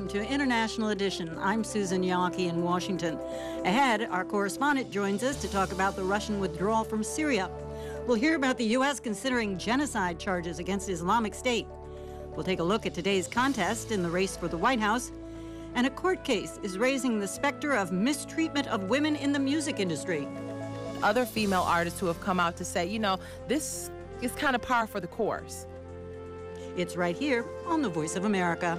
to International Edition. I'm Susan Yawkey in Washington. Ahead, our correspondent joins us to talk about the Russian withdrawal from Syria. We'll hear about the U.S. considering genocide charges against Islamic State. We'll take a look at today's contest in the race for the White House. And a court case is raising the specter of mistreatment of women in the music industry. Other female artists who have come out to say, this is kind of par for the course. It's right here on The Voice of America.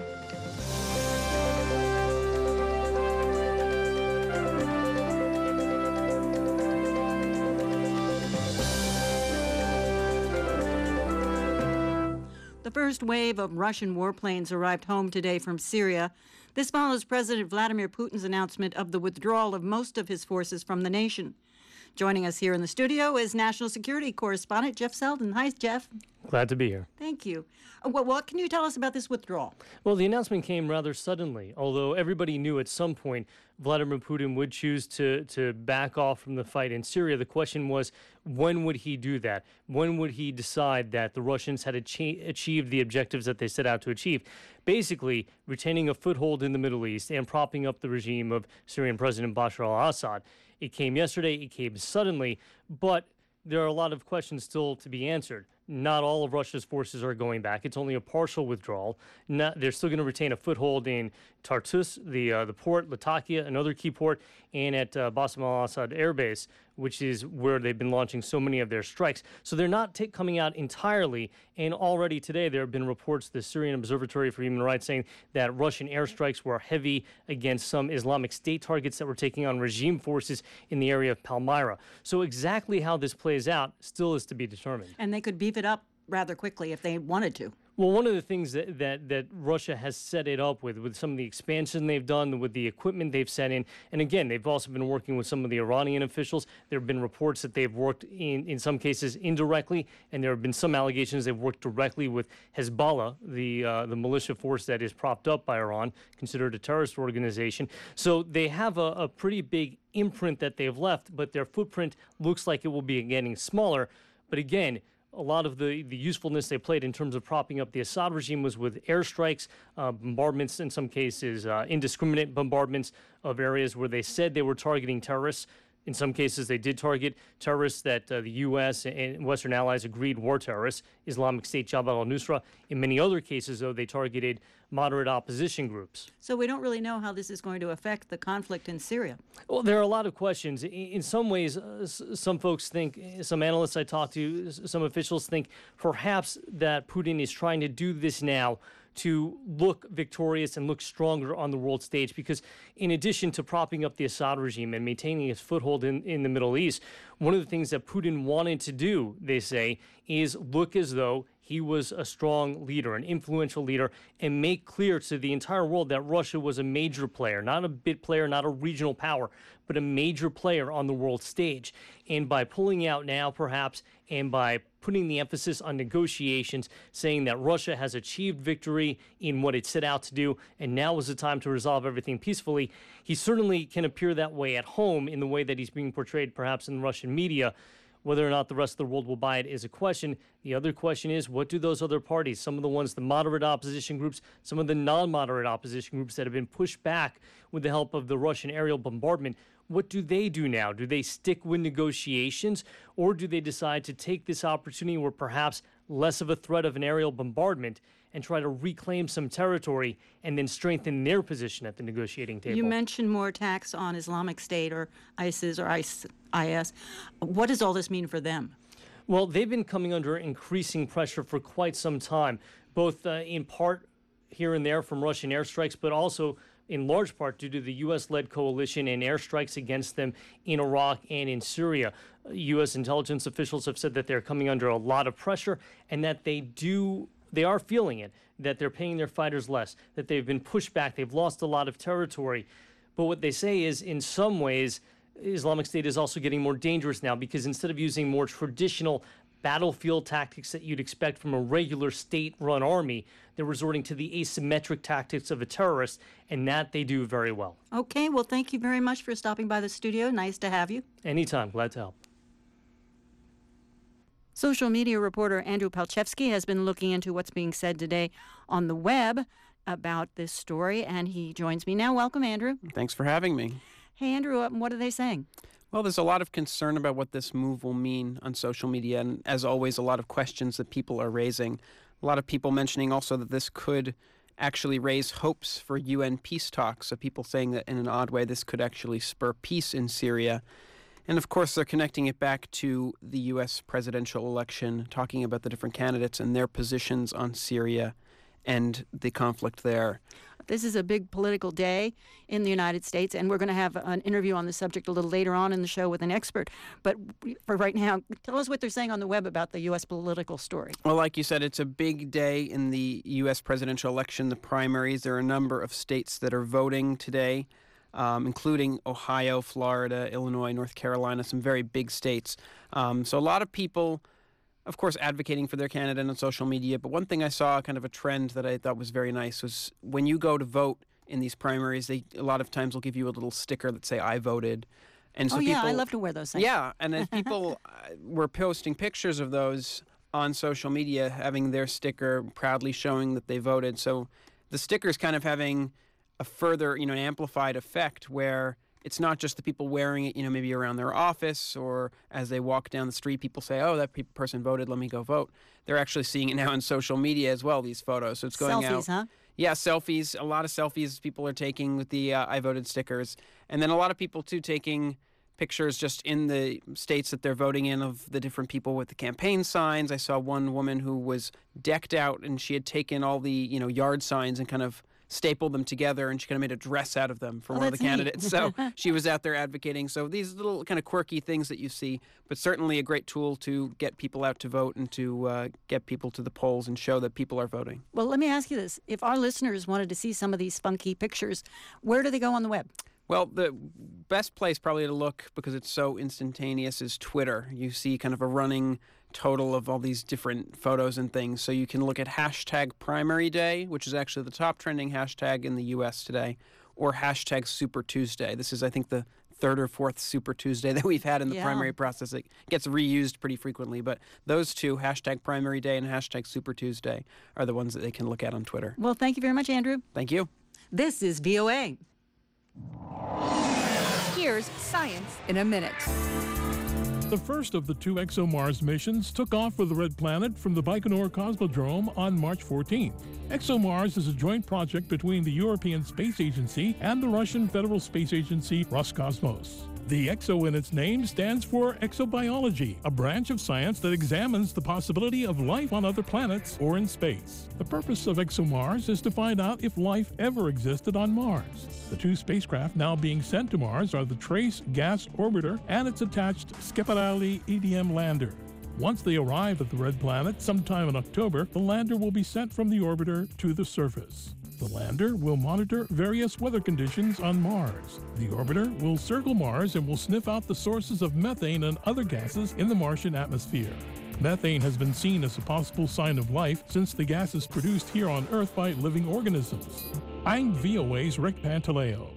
The first wave of Russian warplanes arrived home today from Syria. This follows President Vladimir Putin's announcement of the withdrawal of most of his forces from the nation. Joining us here in the studio is National Security Correspondent Jeff Selden. Hi, Jeff. Glad to be here. Thank you. Well, what can you tell us about this withdrawal? Well, the announcement came rather suddenly, although everybody knew at some point Vladimir Putin would choose to back off from the fight in Syria. The question was, when would he do that? When would he decide that the Russians had achieved the objectives that they set out to achieve? Basically, retaining a foothold in the Middle East and propping up the regime of Syrian President Bashar al-Assad. It came yesterday, it came suddenly, but there are a lot of questions still to be answered. Not all of Russia's forces are going back. It's only a partial withdrawal. They're still going to retain a foothold in Tartus, the port, Latakia, another key port, and at Bassam al-Assad Air Base, which is where they've been launching so many of their strikes. So they're not coming out entirely. And already today there have been reports, the Syrian Observatory for Human Rights, saying that Russian airstrikes were heavy against some Islamic State targets that were taking on regime forces in the area of Palmyra. So exactly how this plays out still is to be determined. And they could beef it up rather quickly if they wanted to. Well, one of the things that Russia has set it up with some of the expansion they've done, with the equipment they've set in, and again, they've also been working with some of the Iranian officials. There have been reports that they've worked in some cases indirectly, and there have been some allegations they've worked directly with Hezbollah, the militia force that is propped up by Iran, considered a terrorist organization. So they have a pretty big imprint that they've left, but their footprint looks like it will be getting smaller. But again, a lot of the usefulness they played in terms of propping up the Assad regime was with airstrikes, bombardments, in some cases, indiscriminate bombardments of areas where they said they were targeting terrorists. In some cases, they did target terrorists that the U.S. and Western allies agreed were terrorists, Islamic State, Jabhat al-Nusra. In many other cases, though, they targeted moderate opposition groups. So we don't really know how this is going to affect the conflict in Syria. Well, there are a lot of questions. In some ways, some folks think, some analysts I talk to, some officials think perhaps that Putin is trying to do this now to look victorious and look stronger on the world stage, because in addition to propping up the Assad regime and maintaining its foothold in the Middle East, one of the things that Putin wanted to do, they say, is look as though he was a strong leader, an influential leader, and make clear to the entire world that Russia was a major player, not a bit player, not a regional power, but a major player on the world stage. And by pulling out now, perhaps, and by putting the emphasis on negotiations, saying that Russia has achieved victory in what it set out to do, and now is the time to resolve everything peacefully, he certainly can appear that way at home in the way that he's being portrayed perhaps in the Russian media. Whether or not the rest of the world will buy it is a question. The other question is, what do those other parties, some of the ones, the moderate opposition groups, some of the non-moderate opposition groups that have been pushed back with the help of the Russian aerial bombardment, what do they do now? Do they stick with negotiations, or do they decide to take this opportunity where perhaps less of a threat of an aerial bombardment and try to reclaim some territory and then strengthen their position at the negotiating table? You mentioned more attacks on Islamic State or ISIS or IS. What does all this mean for them? Well, they've been coming under increasing pressure for quite some time, both in part here and there from Russian airstrikes, but also in large part due to the U.S.-led coalition and airstrikes against them in Iraq and in Syria. U.S. intelligence officials have said that they're coming under a lot of pressure and that they are feeling it, that they're paying their fighters less, that they've been pushed back, they've lost a lot of territory. But what they say is, in some ways, Islamic State is also getting more dangerous now, because instead of using more traditional battlefield tactics that you'd expect from a regular state-run army, they're resorting to the asymmetric tactics of a terrorist, and that they do very well. Okay, well, thank you very much for stopping by the studio. Nice to have you. Anytime. Glad to help. Social media reporter Andrew Palchevsky has been looking into what's being said today on the web. about this story, and he joins me now. Welcome, Andrew. Thanks for having me. Hey, Andrew, what are they saying? Well, there's a lot of concern about what this move will mean on social media, and as always, a lot of questions that people are raising. A lot of people mentioning also that this could actually raise hopes for UN peace talks, so people saying that in an odd way this could actually spur peace in Syria. And of course, they're connecting it back to the U.S. presidential election, talking about the different candidates and their positions on Syria and the conflict there. This is a big political day in the United States, and we're going to have an interview on the subject a little later on in the show with an expert. But for right now, tell us what they're saying on the web about the U.S. political story. Well, like you said, it's a big day in the U.S. presidential election, the primaries. There are a number of states that are voting today, including Ohio, Florida, Illinois, North Carolina, some very big states. So a lot of people, of course, advocating for their candidate on social media. But one thing I saw, kind of a trend that I thought was very nice, was when you go to vote in these primaries, they a lot of times will give you a little sticker that say, "I voted." And so yeah, I love to wear those things. Yeah, and then people were posting pictures of those on social media, having their sticker proudly showing that they voted. So the sticker's kind of having a further, an amplified effect where it's not just the people wearing it, maybe around their office or as they walk down the street, people say, oh, that person voted, let me go vote. They're actually seeing it now on social media as well, these photos. So it's going out. Selfies, huh? Yeah, selfies. A lot of selfies people are taking with the I voted stickers. And then a lot of people, too, taking pictures just in the states that they're voting in of the different people with the campaign signs. I saw one woman who was decked out and she had taken all the, yard signs and kind of stapled them together, and she kind of made a dress out of them for one of the candidates. So she was out there advocating. So these little kind of quirky things that you see, but certainly a great tool to get people out to vote and to get people to the polls and show that people are voting. Well, let me ask you this. If our listeners wanted to see some of these funky pictures, where do they go on the web? Well, the best place probably to look, because it's so instantaneous, is Twitter. You see kind of a running total of all these different photos and things. So you can look at hashtag Primary Day, which is actually the top trending hashtag in the U.S. today, or hashtag Super Tuesday. This is, I think, the third or fourth Super Tuesday that we've had in the primary process. It gets reused pretty frequently, but those two, hashtag Primary Day and hashtag Super Tuesday, are the ones that they can look at on Twitter. Well, thank you very much, Andrew. Thank you. This is VOA. Here's Science in a Minute. The first of the two ExoMars missions took off for the Red Planet from the Baikonur Cosmodrome on March 14th. ExoMars is a joint project between the European Space Agency and the Russian Federal Space Agency Roscosmos. The EXO in its name stands for exobiology, a branch of science that examines the possibility of life on other planets or in space. The purpose of ExoMars is to find out if life ever existed on Mars. The two spacecraft now being sent to Mars are the Trace Gas Orbiter and its attached Schiaparelli EDM lander. Once they arrive at the Red Planet sometime in October, the lander will be sent from the orbiter to the surface. The lander will monitor various weather conditions on Mars. The orbiter will circle Mars and will sniff out the sources of methane and other gases in the Martian atmosphere. Methane has been seen as a possible sign of life since the gas is produced here on Earth by living organisms. I'm VOA's Rick Pantaleo.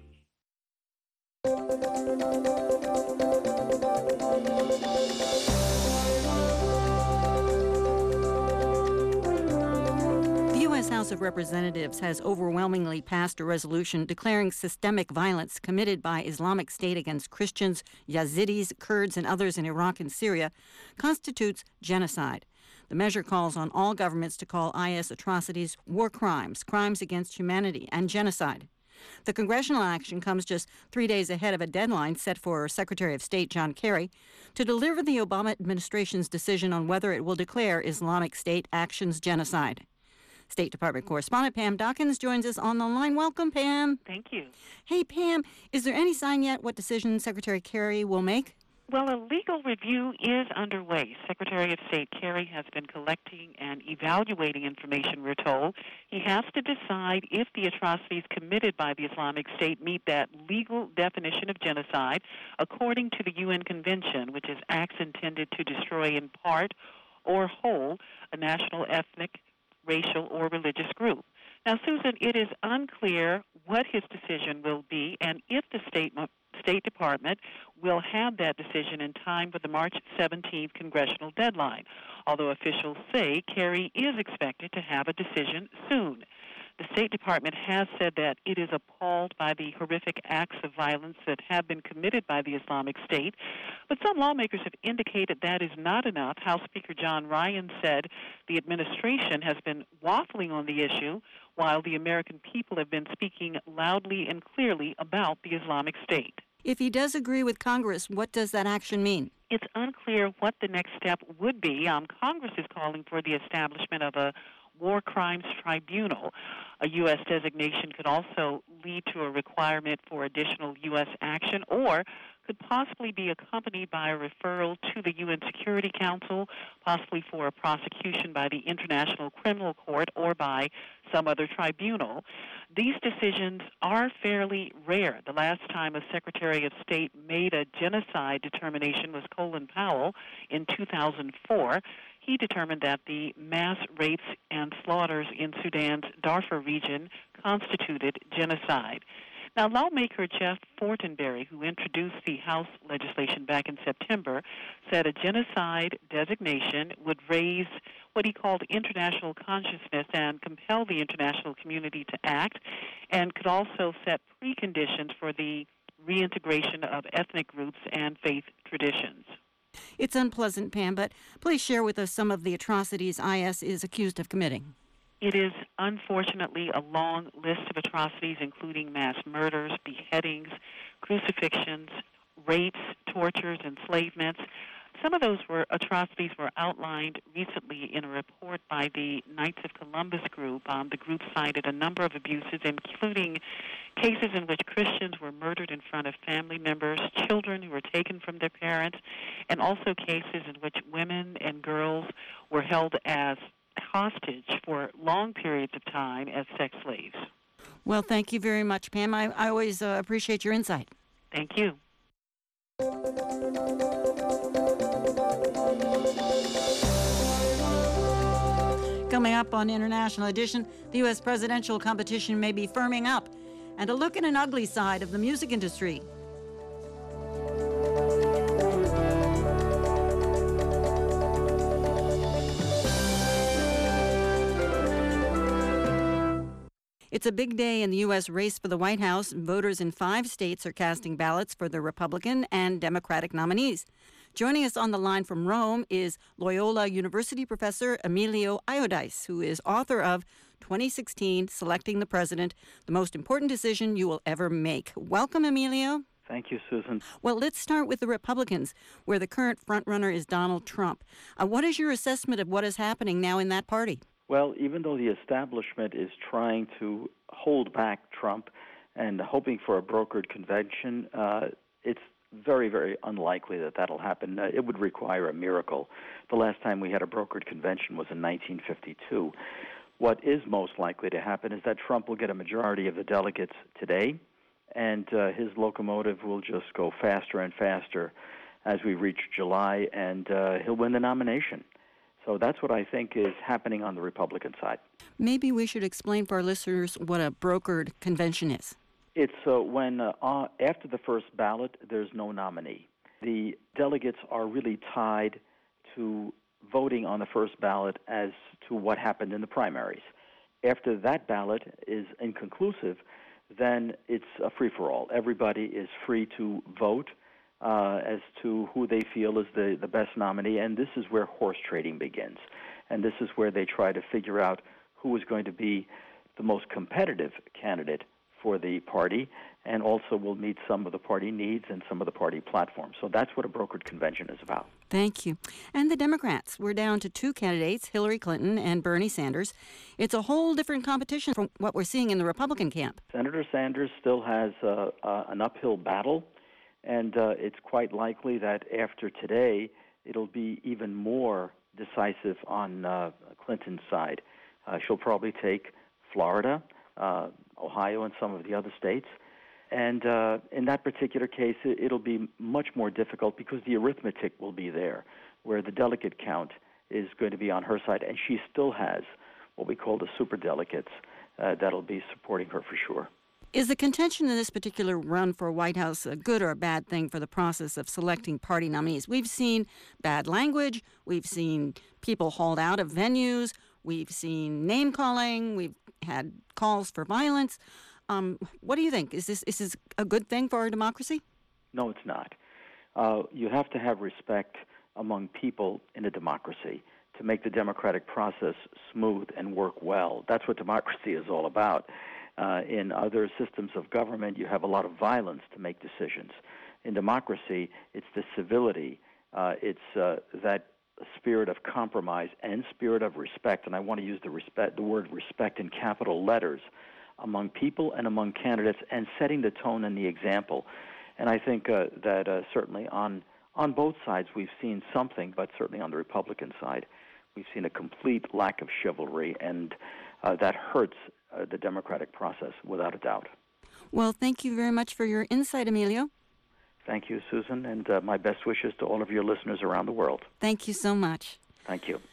The U.S. House of Representatives has overwhelmingly passed a resolution declaring systemic violence committed by Islamic State against Christians, Yazidis, Kurds, and others in Iraq and Syria constitutes genocide. The measure calls on all governments to call IS atrocities war crimes, crimes against humanity, and genocide. The congressional action comes just 3 days ahead of a deadline set for Secretary of State John Kerry to deliver the Obama administration's decision on whether it will declare Islamic State actions genocide. State Department correspondent Pam Dawkins joins us on the line. Welcome, Pam. Thank you. Hey, Pam, is there any sign yet what decision Secretary Kerry will make? Well, a legal review is underway. Secretary of State Kerry has been collecting and evaluating information, we're told. He has to decide if the atrocities committed by the Islamic State meet that legal definition of genocide according to the UN Convention, which is acts intended to destroy in part or whole a national, ethnic, racial, or religious group. Now, Susan, it is unclear what his decision will be and if the State Department will have that decision in time for the March 17th congressional deadline, although officials say Kerry is expected to have a decision soon. The State Department has said that it is appalled by the horrific acts of violence that have been committed by the Islamic State. But some lawmakers have indicated that is not enough. House Speaker John Ryan said the administration has been waffling on the issue, while the American people have been speaking loudly and clearly about the Islamic State. If he does agree with Congress, what does that action mean? It's unclear what the next step would be. Congress is calling for the establishment of a war crimes tribunal. A U.S. designation could also lead to a requirement for additional U.S. action, or could possibly be accompanied by a referral to the UN Security Council, possibly for a prosecution by the International Criminal Court or by some other tribunal. These decisions are fairly rare. The last time a Secretary of State made a genocide determination was Colin Powell in 2004. He determined that the mass rapes and slaughters in Sudan's Darfur region constituted genocide. Now, lawmaker Jeff Fortenberry, who introduced the House legislation back in September, said a genocide designation would raise what he called international consciousness and compel the international community to act, and could also set preconditions for the reintegration of ethnic groups and faith traditions. It's unpleasant, Pam, but please share with us some of the atrocities IS is accused of committing. It is unfortunately a long list of atrocities, including mass murders, beheadings, crucifixions, rapes, tortures, enslavements. Some of those atrocities were outlined recently in a report by the Knights of Columbus group. The group cited a number of abuses, including cases in which Christians were murdered in front of family members, children who were taken from their parents, and also cases in which women and girls were held as hostage for long periods of time as sex slaves. Well, thank you very much, Pam. I always appreciate your insight. Thank you. Coming up on International Edition, the U.S. presidential competition may be firming up, and a look at an ugly side of the music industry. It's a big day in the U.S. race for the White House. Voters in 5 states are casting ballots for the Republican and Democratic nominees. Joining us on the line from Rome is Loyola University professor Emilio Iodice, who is author of 2016, Selecting the President, the Most Important Decision You Will Ever Make. Welcome, Emilio. Thank you, Susan. Well, let's start with the Republicans, where the current frontrunner is Donald Trump. What is your assessment of what is happening now in that party? Well, even though the establishment is trying to hold back Trump and hoping for a brokered convention, it's very, very unlikely that that'll happen. It would require a miracle. The last time we had a brokered convention was in 1952. What is most likely to happen is that Trump will get a majority of the delegates today, and his locomotive will just go faster and faster as we reach July, and he'll win the nomination. So that's what I think is happening on the Republican side. Maybe we should explain for our listeners what a brokered convention is. It's when after the first ballot, there's no nominee. The delegates are really tied to voting on the first ballot as to what happened in the primaries. After that ballot is inconclusive, then it's a free-for-all. Everybody is free to vote as to who they feel is the best nominee, and this is where horse trading begins. And this is where they try to figure out who is going to be the most competitive candidate for the party, and also will meet some of the party needs and some of the party platforms. So that's what a brokered convention is about. Thank you. And the Democrats, we're down to 2 candidates, Hillary Clinton and Bernie Sanders. It's a whole different competition from what we're seeing in the Republican camp. Senator Sanders still has an uphill battle, and it's quite likely that after today, it'll be even more decisive on Clinton's side. She'll probably take Florida, Ohio, and some of the other states. And in that particular case, it'll be much more difficult because the arithmetic will be there, where the delegate count is going to be on her side, and she still has what we call the superdelegates that'll be supporting her for sure. Is the contention in this particular run for White House a good or a bad thing for the process of selecting party nominees? We've seen bad language. We've seen people hauled out of venues, We've seen name calling. We've had calls for violence. What do you think? Is this a good thing for our democracy? No, it's not. You have to have respect among people in a democracy to make the democratic process smooth and work well. That's what democracy is all about. In other systems of government, you have a lot of violence to make decisions. In democracy, it's the civility, it's that spirit of compromise and spirit of respect, and I want to use the word respect in capital letters, among people and among candidates, and setting the tone and the example. And I think that certainly on both sides we've seen something, but certainly on the Republican side, we've seen a complete lack of chivalry, and that hurts the democratic process without a doubt. Well, thank you very much for your insight, Emilio. Thank you, Susan, and my best wishes to all of your listeners around the world. Thank you so much. Thank you.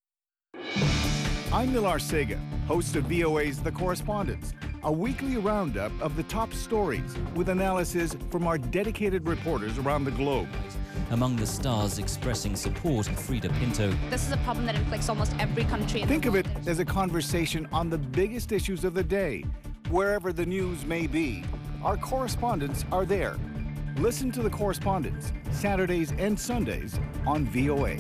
I'm Nilar Sega, host of VOA's The Correspondents, a weekly roundup of the top stories with analysis from our dedicated reporters around the globe. Among the stars expressing support, Frida Pinto. This is a problem that inflicts almost every country in the world. Think of it as a conversation on the biggest issues of the day. Wherever the news may be, our correspondents are there. Listen to The Correspondents, Saturdays and Sundays on VOA.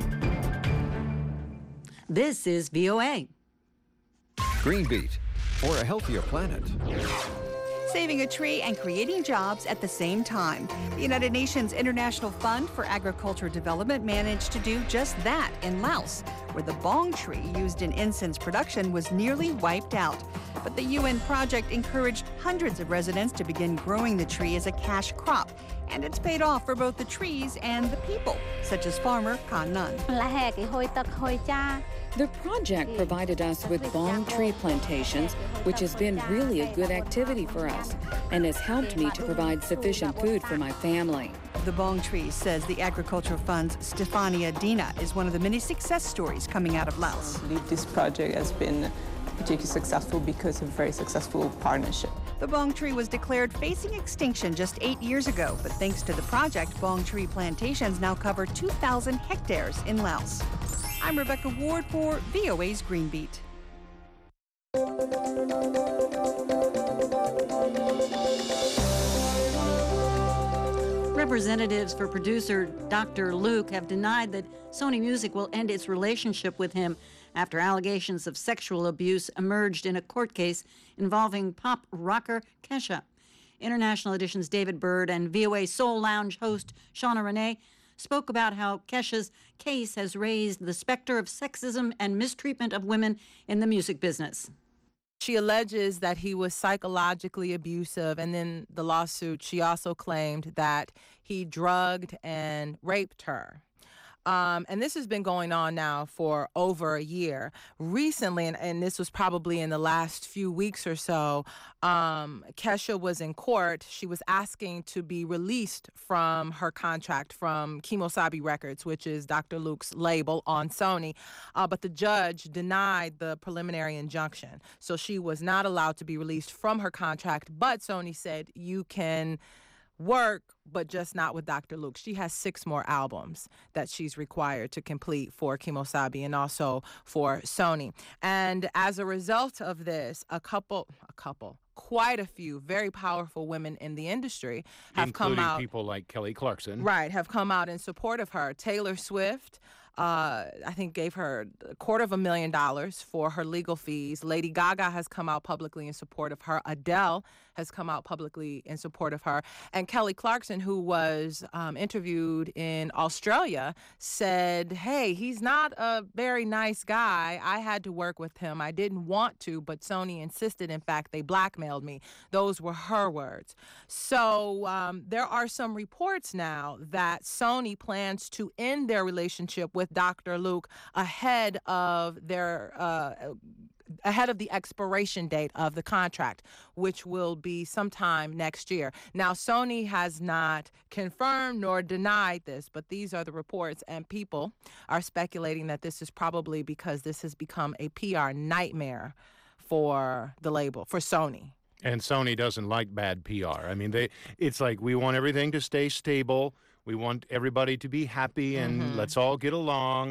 This is VOA. Green Beat, for a healthier planet. Saving a tree and creating jobs at the same time. The United Nations International Fund for Agriculture Development managed to do just that in Laos, where the bong tree used in incense production was nearly wiped out. But the UN project encouraged hundreds of residents to begin growing the tree as a cash crop. And it's paid off for both the trees and the people, such as farmer Khan Nun. The project provided us with bong tree plantations, which has been really a good activity for us and has helped me to provide sufficient food for my family. The bong tree, says the Agriculture Fund's Stefania Dina, is one of the many success stories coming out of Laos. I believe this project has been particularly successful because of a very successful partnership. The bong tree was declared facing extinction just 8 years ago, but thanks to the project, bong tree plantations now cover 2,000 hectares in Laos. I'm Rebecca Ward for VOA's Green Beat. Representatives for producer Dr. Luke have denied that Sony Music will end its relationship with him after allegations of sexual abuse emerged in a court case involving pop rocker Kesha. International Edition's David Bird and VOA Soul Lounge host Shauna Renee spoke about how Kesha's case has raised the specter of sexism and mistreatment of women in the music business. She alleges that he was psychologically abusive, and then the lawsuit, she also claimed that he drugged and raped her. And this has been going on now for over a year. Recently, and this was probably in the last few weeks or so, Kesha was in court. She was asking to be released from her contract from Kimosabi Records, which is Dr. Luke's label on Sony. But the judge denied the preliminary injunction. So she was not allowed to be released from her contract. But Sony said, you can work, but just not with Dr. Luke. She has 6 more albums that she's required to complete for Kimosabi and also for Sony. And as a result of this, quite a few very powerful women in the industry have come out. Including people like Kelly Clarkson. Right, have come out in support of her. Taylor Swift, I think gave her $250,000 for her legal fees. Lady Gaga has come out publicly in support of her. Adele has come out publicly in support of her. And Kelly Clarkson, who was interviewed in Australia, said, hey, he's not a very nice guy. I had to work with him. I didn't want to, but Sony insisted. In fact, they blackmailed me. Those were her words. So there are some reports now that Sony plans to end their relationship with Dr. Luke ahead of the expiration date of the contract, which will be sometime next year. Now, Sony has not confirmed nor denied this, but these are the reports, and people are speculating that this is probably because this has become a PR nightmare for the label, for Sony. And Sony doesn't like bad PR. I mean, it's like we want everything to stay stable. We want everybody to be happy, and let's all get along.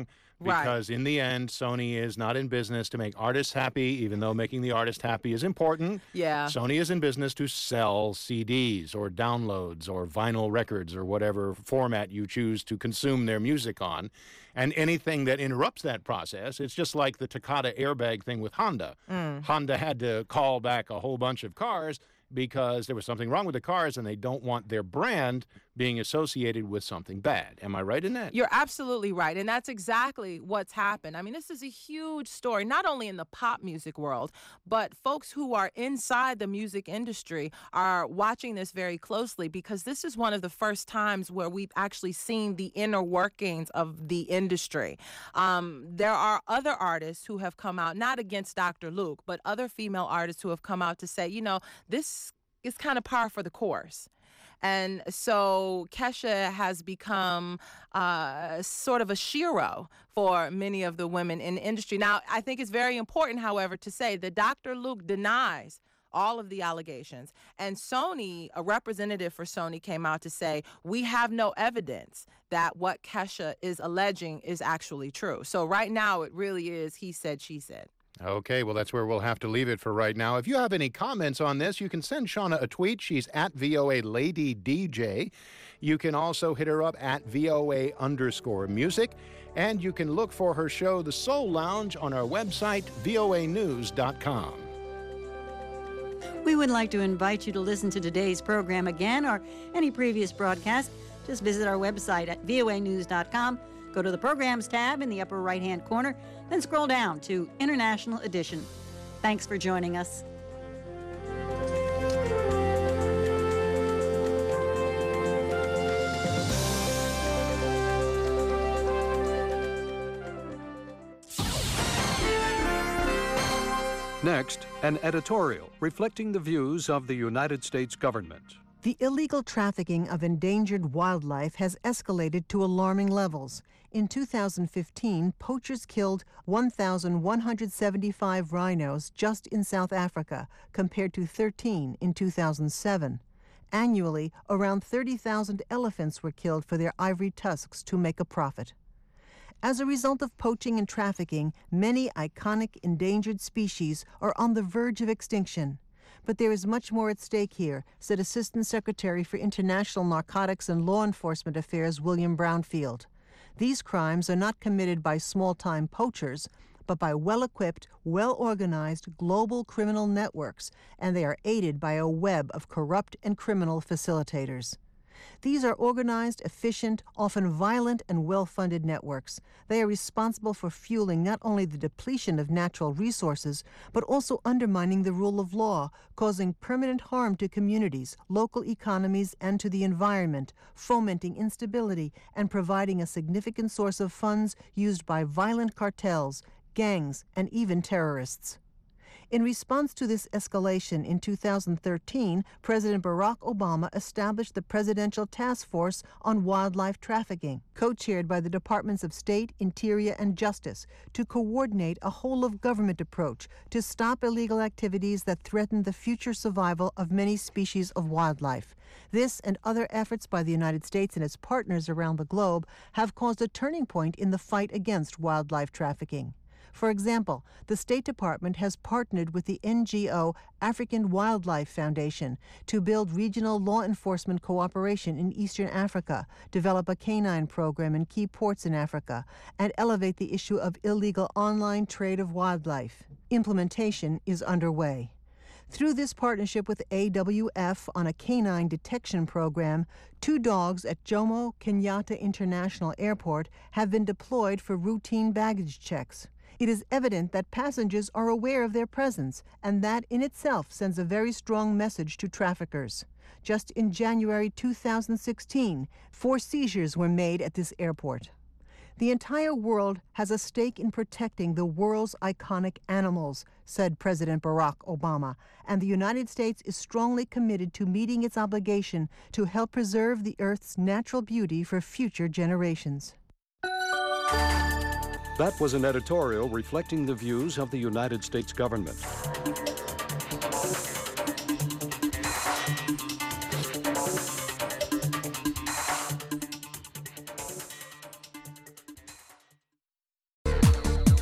because in the end, Sony is not in business to make artists happy, even though making the artist happy is important. Yeah. Sony is in business to sell CDs or downloads or vinyl records or whatever format you choose to consume their music on. And anything that interrupts that process, it's just like the Takata airbag thing with Honda. Honda had to call back a whole bunch of cars because there was something wrong with the cars and they don't want their brand being associated with something bad. Am I right in that? You're absolutely right. And that's exactly what's happened. I mean, this is a huge story, not only in the pop music world, but folks who are inside the music industry are watching this very closely because this is one of the first times where we've actually seen the inner workings of the industry. There are other artists who have come out, not against Dr. Luke, but other female artists who have come out to say, you know, this is kind of par for the course. And so Kesha has become sort of a shero for many of the women in the industry. Now, I think it's very important, however, to say that Dr. Luke denies all of the allegations. And Sony, a representative for Sony, came out to say, we have no evidence that what Kesha is alleging is actually true. So right now, it really is he said, she said. Okay, well, that's where we'll have to leave it for right now. If you have any comments on this, you can send Shauna a tweet. She's at VOA Lady DJ. You can also hit her up at VOA_music. And you can look for her show, The Soul Lounge, on our website, voanews.com. We would like to invite you to listen to today's program again or any previous broadcast. Just visit our website at voanews.com. Go to the Programs tab in the upper right-hand corner, then scroll down to International Edition. Thanks for joining us. Next, an editorial reflecting the views of the United States government. The illegal trafficking of endangered wildlife has escalated to alarming levels. In 2015, poachers killed 1,175 rhinos just in South Africa, compared to 13 in 2007. Annually, around 30,000 elephants were killed for their ivory tusks to make a profit. As a result of poaching and trafficking, many iconic endangered species are on the verge of extinction. But there is much more at stake here, said Assistant Secretary for International Narcotics and Law Enforcement Affairs William Brownfield. These crimes are not committed by small-time poachers, but by well-equipped, well-organized global criminal networks, and they are aided by a web of corrupt and criminal facilitators. These are organized, efficient, often violent, and well-funded networks. They are responsible for fueling not only the depletion of natural resources, but also undermining the rule of law, causing permanent harm to communities, local economies, and to the environment, fomenting instability, and providing a significant source of funds used by violent cartels, gangs, and even terrorists. In response to this escalation in 2013, President Barack Obama established the Presidential Task Force on Wildlife Trafficking, co-chaired by the Departments of State, Interior, and Justice, to coordinate a whole-of-government approach to stop illegal activities that threaten the future survival of many species of wildlife. This and other efforts by the United States and its partners around the globe have caused a turning point in the fight against wildlife trafficking. For example, the State Department has partnered with the NGO African Wildlife Foundation to build regional law enforcement cooperation in Eastern Africa, develop a canine program in key ports in Africa, and elevate the issue of illegal online trade of wildlife. Implementation is underway. Through this partnership with AWF on a canine detection program, 2 dogs at Jomo Kenyatta International Airport have been deployed for routine baggage checks. It is evident that passengers are aware of their presence, and that in itself sends a very strong message to traffickers. Just in January 2016, 4 seizures were made at this airport. The entire world has a stake in protecting the world's iconic animals, said President Barack Obama, and the United States is strongly committed to meeting its obligation to help preserve the Earth's natural beauty for future generations. That was an editorial reflecting the views of the United States government.